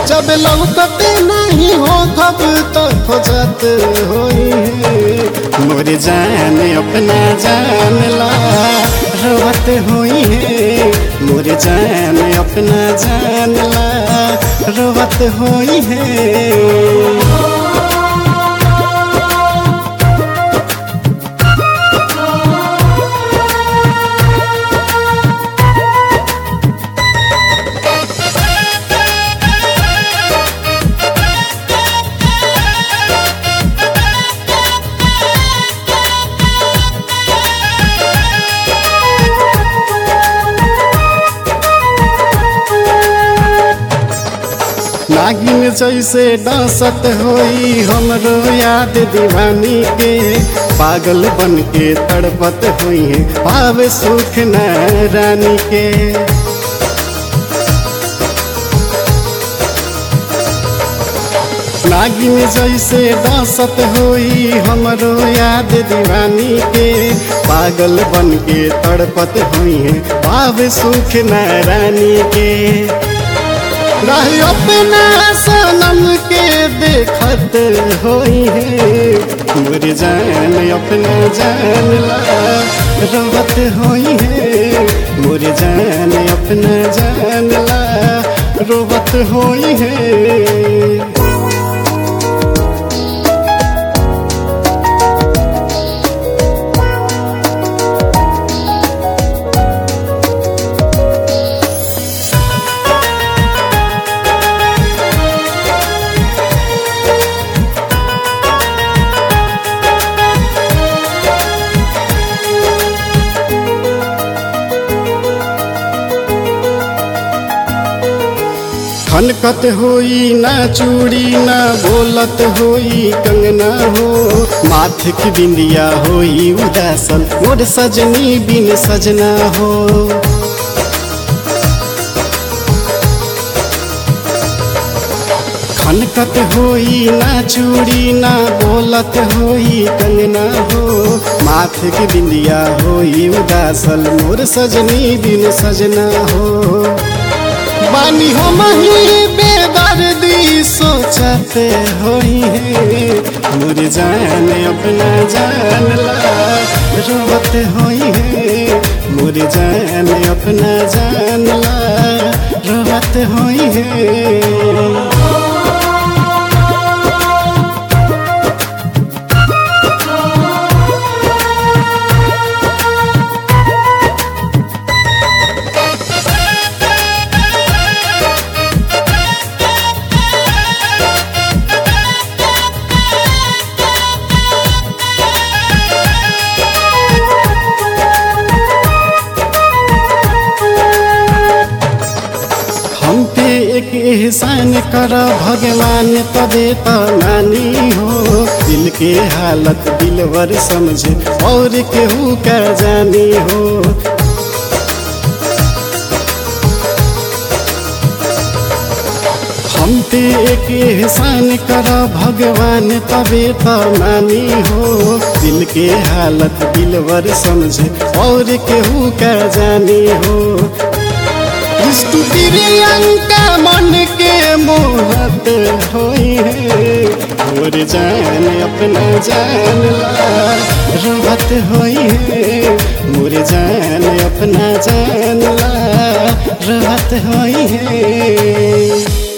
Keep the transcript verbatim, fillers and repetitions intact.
जब लौकत नहीं हो खब तो खोजत होई है मोर जान अपना जान ला रोवत होई है मोर जान अपना जान ला रोवत होई है। नागिन जैसे डांसत होई हमरो याद दीवानी के पागल बन के तड़पत हुई है पावे सुख न रानी के। नागिन जैसे डांसत होई हमरो याद दीवानी के पागल बन के तड़पत हुई है पावे सुख न रानी के। रही अपना सनम के देखत होई है मोर जान अपना जान ला रोवत होई है मोर जान अपना जान ला रोवत होई है। खनकत होई ना चूड़ी ना बोलत होई कंगना हो माथ की बिंदिया होई उदासन मोर सजनी बिन सजना हो। खनकत होई ना चूड़ी ना बोलत होई कंगना हो माथ की बिंदिया होई उदासन मोर सजनी बिन सजना हो। बानी हो मही बेदर्दी सोचत होई है मोर जान अपना जान ला रोवत होई है मोर जान अपना जान ला रोवत होई है। एक एहसान कर भगवान तबे तो मानी हो दिल के हालत दिलवर समझे और केहू का जानी हो। हम पे एक एहसान कर भगवान तबे तो मानी हो दिल के हालत दिलवर समझे और केहू का जानी हो। प्रियंका मन के मोहत होई है मोर जान अपना जान ला रोवत होई है मोर जान अपना जान ला रोवत होई है।